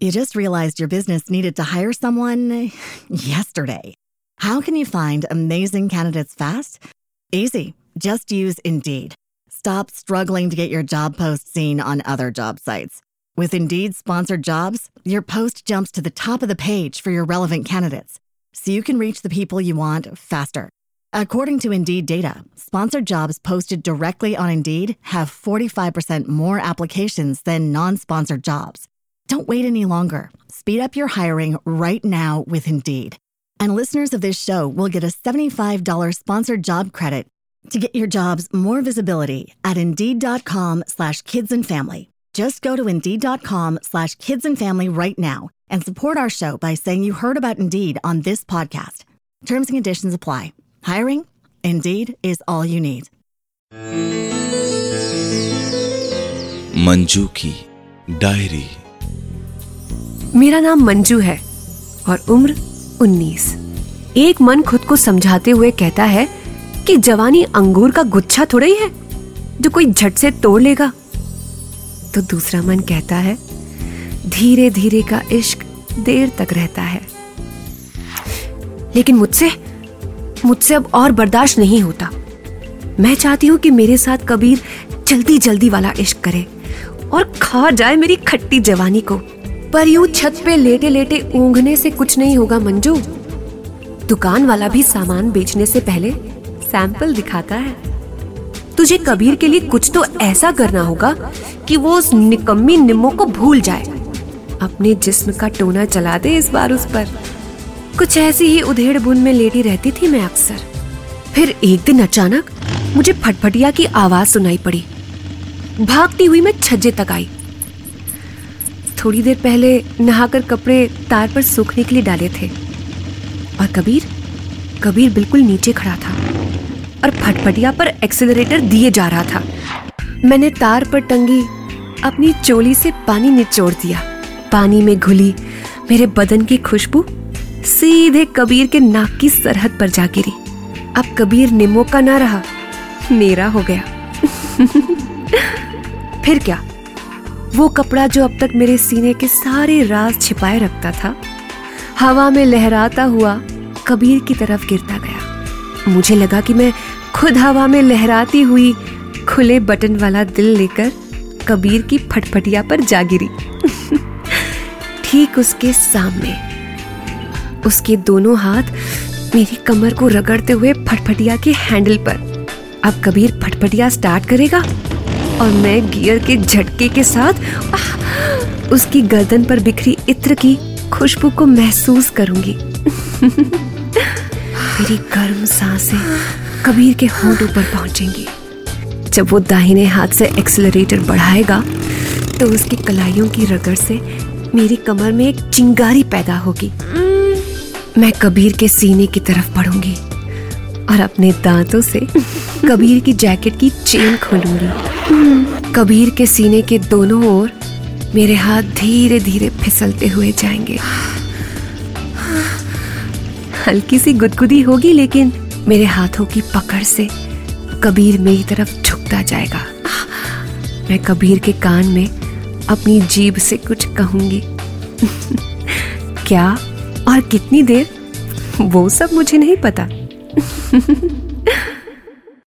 You just realized your business needed to hire someone yesterday. How can you find amazing candidates fast? Easy. Just use Indeed. Stop struggling to get your job post seen on other job sites. With Indeed sponsored jobs, your post jumps to the top of the page for your relevant candidates, so you can reach the people you want faster. According to Indeed data, sponsored jobs posted directly on Indeed have 45% more applications than non-sponsored jobs. Don't wait any longer. Speed up your hiring right now with Indeed. And listeners of this show will get a $75 sponsored job credit to get your jobs more visibility at Indeed.com/kidsandfamily. Just go to Indeed.com/kidsandfamily right now and support our show by saying you heard about Indeed on this podcast. Terms and conditions apply. Hiring? Indeed is all you need. Manju की diary. मेरा नाम मंजू है और उम्र 19। एक मन खुद को समझाते हुए कहता है कि जवानी अंगूर का गुच्छा थोड़ा ही है जो कोई झट से तोड़ लेगा। तो दूसरा मन कहता है धीरे धीरे का इश्क देर तक रहता है। लेकिन मुझसे अब और बर्दाश्त नहीं होता। मैं चाहती हूँ कि मेरे साथ कबीर जल्दी जल्दी वाला इश्क करे और खा जाए मेरी खट्टी जवानी को। पर यूं छत पे लेटे लेटे ऊँघने से कुछ नहीं होगा मंजू। दुकान वाला भी सामान बेचने से पहले सैंपल दिखाता है। तुझे कबीर के लिए कुछ तो ऐसा करना होगा कि वो उस निकम्मी निम्मो को भूल जाए। अपने जिस्म का टोना चला दे इस बार उस पर। कुछ ऐसी ही उधेड़ बुन में लेटी रहती थी मैं अक्सर। फिर एक दिन अचानक मुझे फटफटिया की आवाज सुनाई पड़ी। भागती हुई मैं छज्जे तक आई। थोड़ी देर पहले नहाकर कपड़े तार पर सूखने के लिए डाले थे और कबीर बिल्कुल नीचे खड़ा था और फटफटिया पर एक्सेलरेटर दिए जा रहा था। मैंने तार पर टंगी अपनी चोली से पानी निचोड़ दिया। पानी में घुली मेरे बदन की खुशबू सीधे कबीर के नाक की सरहद पर जा गिरी। अब कबीर निम्मो का ना रहा, मेरा हो गया। फिर क्या, वो कपड़ा जो अब तक मेरे सीने के सारे राज छिपाए रखता था, हवा में लहराता हुआ कबीर की तरफ गिरता गया। मुझे लगा कि मैं खुद हवा में लहराती हुई खुले बटन वाला दिल लेकर कबीर की फटफटिया पर जा गिरी। ठीक उसके सामने उसके दोनों हाथ मेरी कमर को रगड़ते हुए फटफटिया के हैंडल पर। अब कबीर फटफटिया स्टार्ट करेगा और मैं गियर के झटके के साथ उसकी गर्दन पर बिखरी इत्र की खुशबू को महसूस करूंगी। मेरी गर्म सांसें कबीर के होंठों पर पहुंचेंगी। जब वो दाहिने हाथ से एक्सेलरेटर बढ़ाएगा तो उसकी कलाइयों की रगड़ से मेरी कमर में एक चिंगारी पैदा होगी। मैं कबीर के सीने की तरफ बढ़ूंगी और अपने दांतों से कबीर की जैकेट की चेन खोलूंगी। कबीर के सीने के दोनों ओर मेरे हाथ धीरे धीरे फिसलते हुए जाएंगे। हल्की सी गुदगुदी होगी, लेकिन मेरे हाथों की पकड़ से कबीर मेरी तरफ झुकता जाएगा। मैं कबीर के कान में अपनी जीभ से कुछ कहूंगी। क्या और कितनी देर, वो सब मुझे नहीं पता।